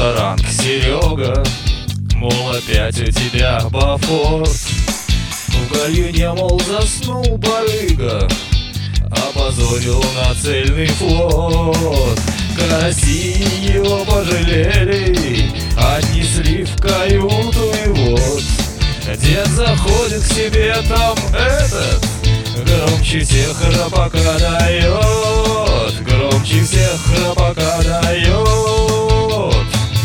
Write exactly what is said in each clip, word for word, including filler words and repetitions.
ранг, Серега, мол, опять у тебя бафорт. В гальюне, мол, заснул барыга, опозорил нацельный флот. Караси его пожалели, отнесли в каюту, и вот дед заходит к себе, там этот громче всех храпака дает, громче всех храпака дает.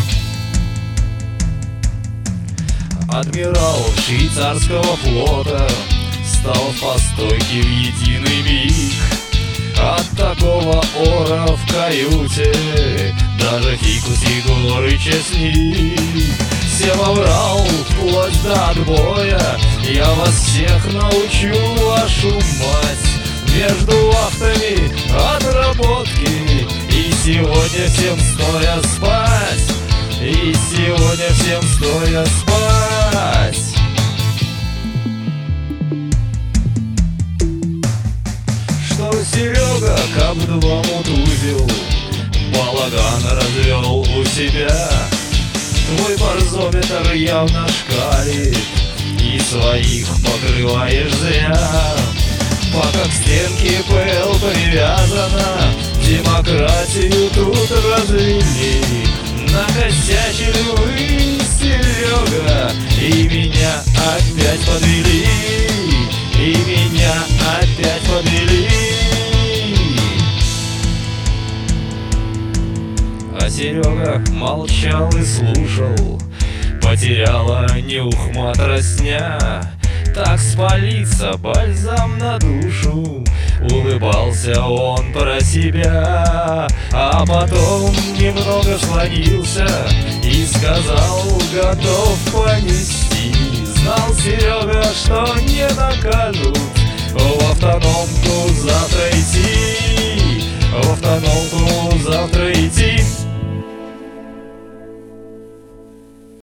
Адмирал швейцарского флота стал по стойке в единый миг. От такого ора в каюте даже фикус Егор и честник. Всем оврал вплоть до отбоя, я вас всех научу, вашу мать. Между вахтами отработки, и сегодня всем стоя спать, и сегодня всем стоя спать. Что Серега кап-два мутузил, балаган развел у себя. Твой барзометр явно шкалит, и своих покрываешь зря. Пока к стенке ПЛ привязана, демократию тут развели. Накосячили вы, Серега, и меня опять подвели, и меня опять подвели. А Серега молчал и слушал, потеряла нюх матросня. Так спалится бальзам на душу, улыбался он про себя. А потом немного склонился и сказал, готов понести. Знал Серега, что не накажут в автономном